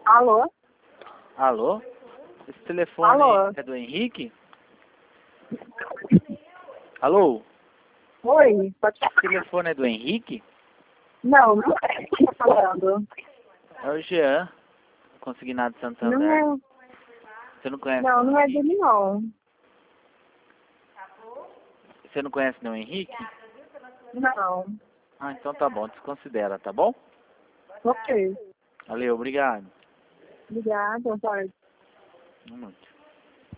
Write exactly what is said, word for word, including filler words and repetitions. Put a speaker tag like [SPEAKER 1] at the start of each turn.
[SPEAKER 1] Alô?
[SPEAKER 2] Alô? Esse telefone
[SPEAKER 1] Alô?
[SPEAKER 2] é do Henrique? Alô?
[SPEAKER 1] Oi, pode
[SPEAKER 2] Esse telefone é do Henrique?
[SPEAKER 1] Não, não é quem tá falando.
[SPEAKER 2] É o Jean, consignado de Santander.
[SPEAKER 1] Não é,
[SPEAKER 2] Você não conhece
[SPEAKER 1] não,
[SPEAKER 2] não,
[SPEAKER 1] não é
[SPEAKER 2] Henrique?
[SPEAKER 1] dele não.
[SPEAKER 2] Você não conhece não, Henrique?
[SPEAKER 1] Não.
[SPEAKER 2] Ah, então tá bom, desconsidera, tá bom?
[SPEAKER 1] Ok.
[SPEAKER 2] Valeu, obrigado.
[SPEAKER 1] Obrigada, pode.
[SPEAKER 2] Um minuto.